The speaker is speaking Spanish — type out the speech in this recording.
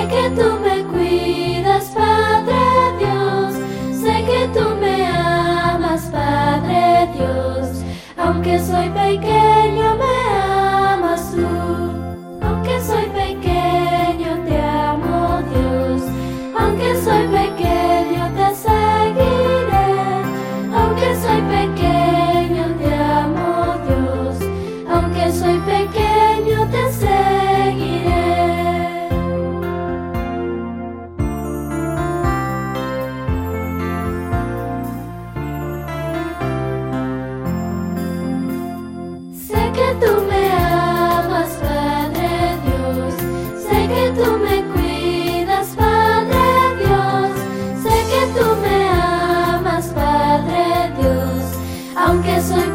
que tú me cuidas, Padre Dios, sé que tú me amas, Padre Dios, aunque soy pequeño me amas tú, aunque soy pequeño te amo Dios, aunque soy pequeño te seguiré, aunque soy pequeño te amo Dios, aunque soy pequeño te seguiré. Sé que tú me amas, Padre Dios, sé que tú me cuidas, Padre Dios, sé que tú me amas, Padre Dios, aunque soy